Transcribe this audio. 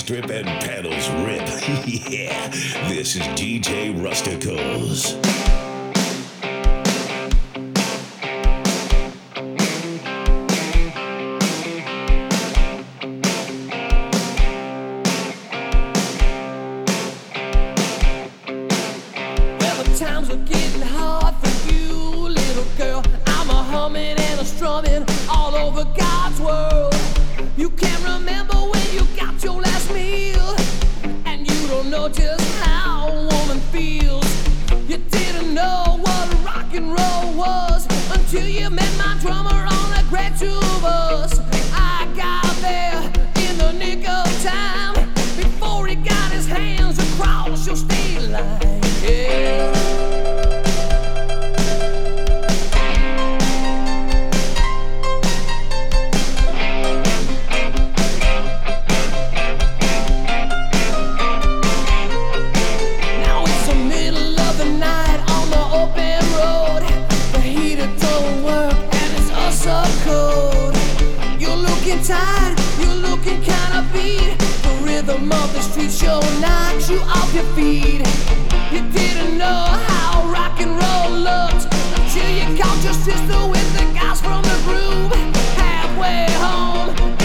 strip and pedals rip. Yeah, this is DJ Rusticals. Times are getting hard for you, little girl. I'm a humming and a strumming all over God's world. You can't remember when you got your last meal, and you don't know just how a woman feels. You didn't know what rock and roll was until you met my drummer on a great tour bus. I got there in the nick of time before he got his hands across your state line. Yeah. Tired, you're looking kinda beat. The rhythm of the street show knocks you off your feet. You didn't know how rock and roll looked until you caught your sister with the guys from the groove. Halfway home,